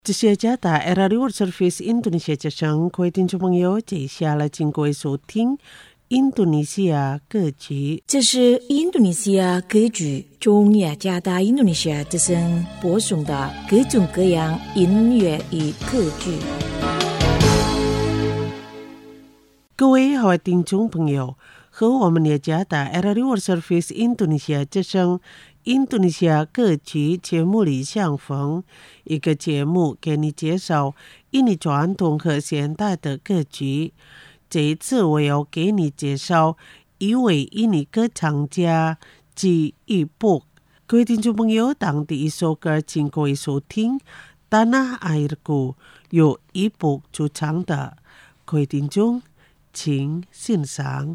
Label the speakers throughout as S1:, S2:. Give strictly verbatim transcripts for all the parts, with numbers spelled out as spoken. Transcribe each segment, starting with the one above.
S1: 这些加大 Era World Service Indonesia 之声，各位听众朋友，接下来请各位收听印度尼西亚歌曲。
S2: 这是印度尼西亚歌剧中雅加达印度尼西亚之声播送的各种各样音乐与歌剧。
S1: 各位好，听众朋友，和我们雅加达 Era World Service Indonesia 之声印度尼西亚歌曲节目里相逢，一个节目给你介绍印尼传统和现代的歌曲。这一次我要给你介绍一位印尼歌唱家及一部。各位听众朋友，当第一首歌请各位收听《Tanah Airku》，由一部主唱的。各位听众请欣赏。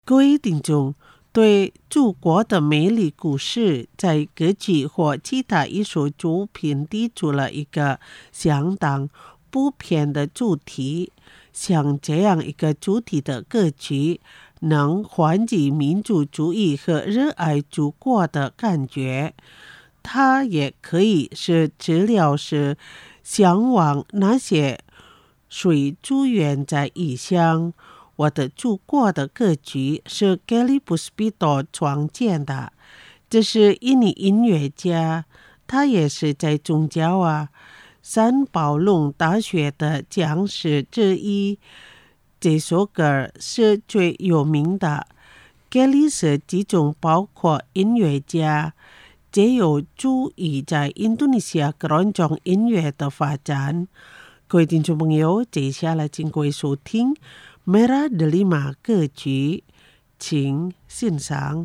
S1: 各位听众，对祖国的美丽故事在歌曲或其他艺术作品提出了一个相当普遍的主题。像这样一个主题的歌曲，能唤起民族主义和热爱祖国的感觉。它也可以是治疗是向往那些水资源在异乡。我的祖国的歌曲是格里布斯比多创建的，这是印尼音乐家，他也是在宗教啊三宝龙大学的讲师之一。这首歌是最有名的。格里是其中包括音乐家，这有助于在印度尼西亚各种音乐的发展。各位听众朋友，接下来请各位收听Merah Delima 歌曲，请欣赏。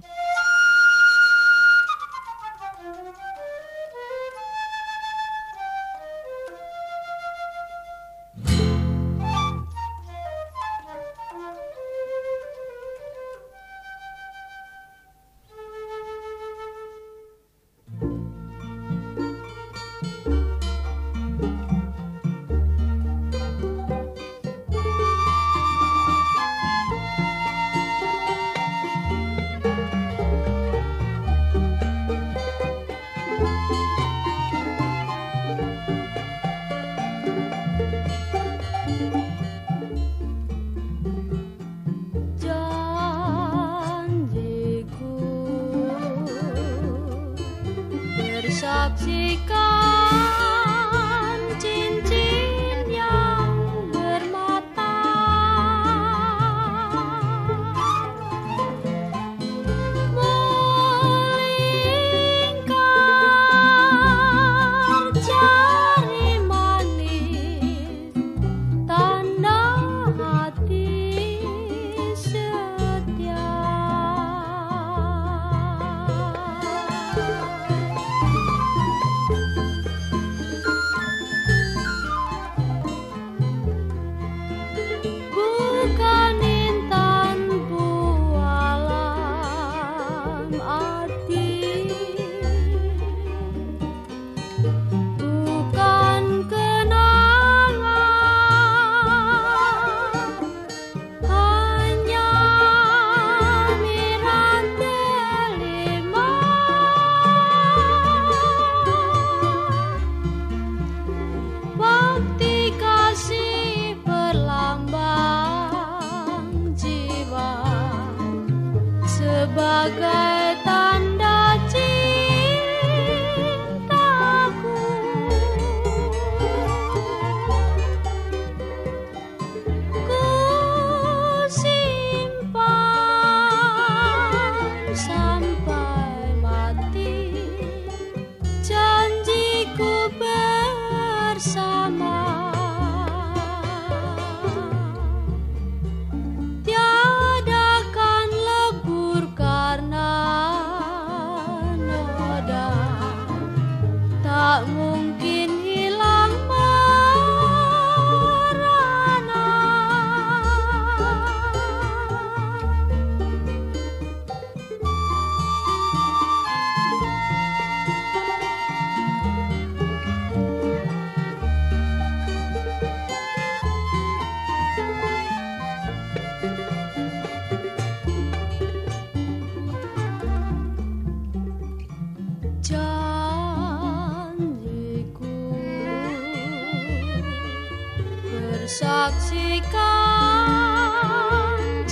S3: Saksikan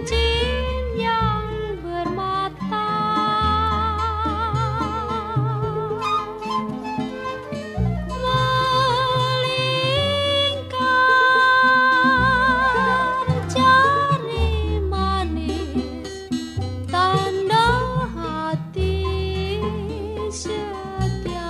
S3: cincin yang bermata, melingkar jari manis, tanda hati setia.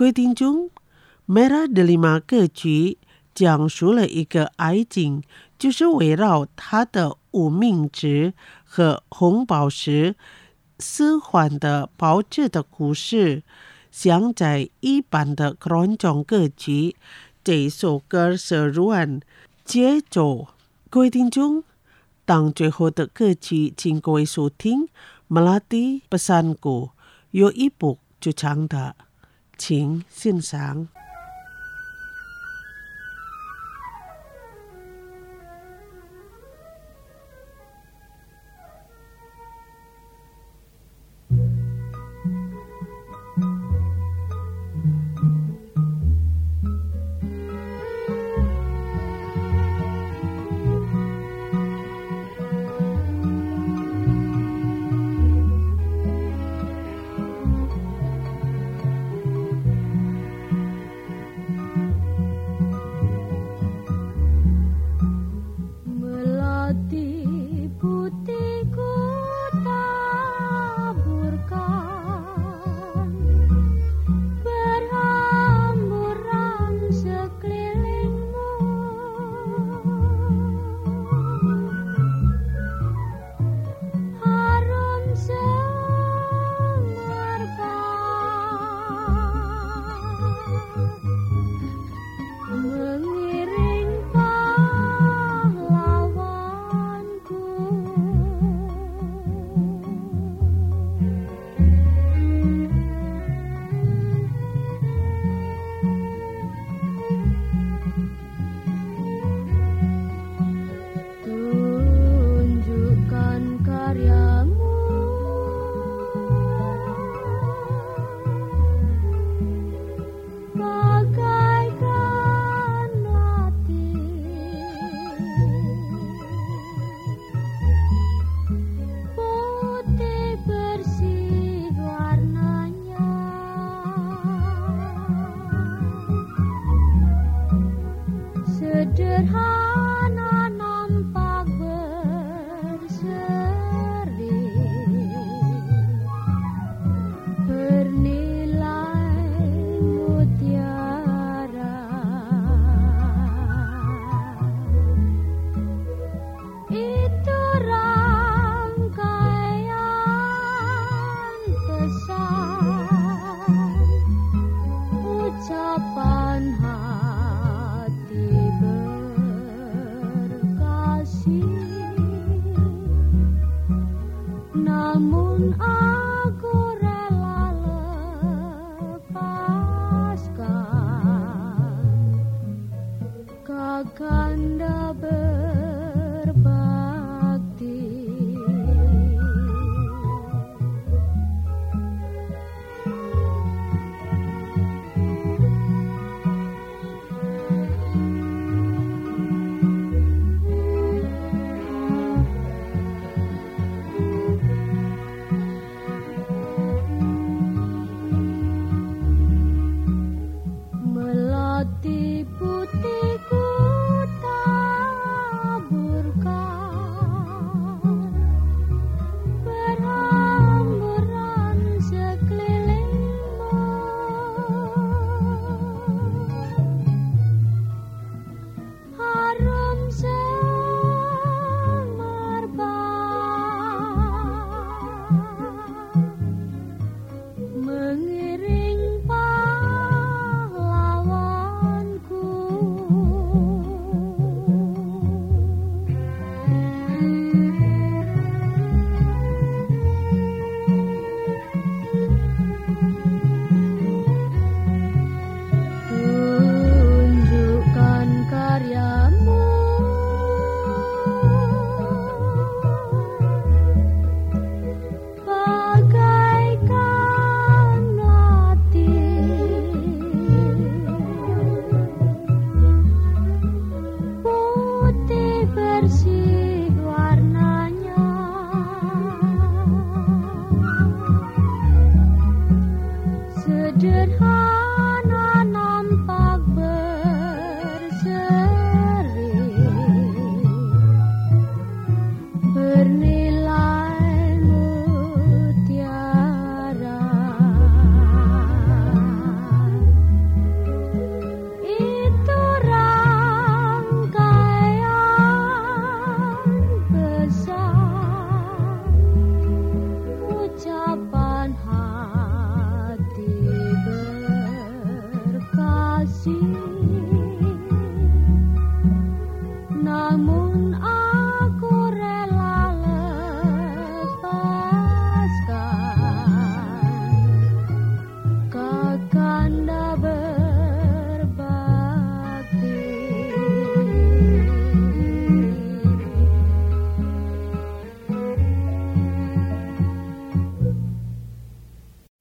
S1: 各位听众，梅拉德里玛歌剧讲述了一个爱情，就是围绕他的无名指和红宝石四环的包着的故事。像在一般的观众歌剧，这首歌是软节奏。各位听众，当最后的歌曲，请各位收听 Melati Pesanku， 有一部就唱的，请欣赏。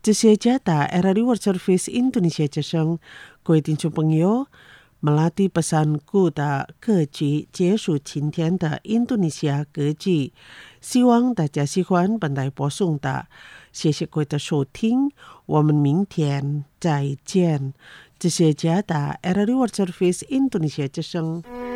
S1: 这些家打 R R I World Service Indonesia 之声，各位听众朋友。Melati pesanku的歌曲结束今天的印度尼西亚歌剧，希望大家喜欢本台播送的，谢谢各位的收听，我们明天再见。这是加拿大 R R I World Service Indonesia 之声。